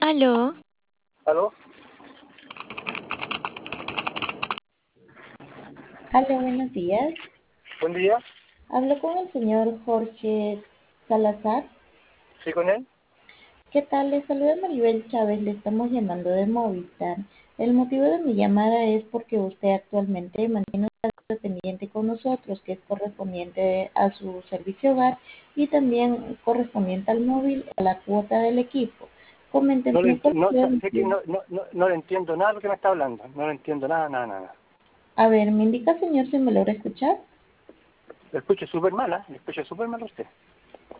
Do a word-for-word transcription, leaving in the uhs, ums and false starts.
Aló, ¿Aló? Hola, buenos días. Buen día. Hablo con el señor Jorge Salazar. ¿Sí con él? ¿Qué tal? Le saluda Maribel Chávez. Le estamos llamando de Movistar. El motivo de mi llamada es porque usted actualmente mantiene un trato pendiente con nosotros, que es correspondiente a su servicio hogar y también correspondiente al móvil, a la cuota del equipo. No le, Coménteme enti- cuál no, fue el sé que motivo. no, no, no, no le entiendo nada de lo que me está hablando. No le entiendo nada, nada, nada. A ver, ¿me indica, señor, si me logra escuchar? Le escucho súper mala, le escucho súper mal a usted.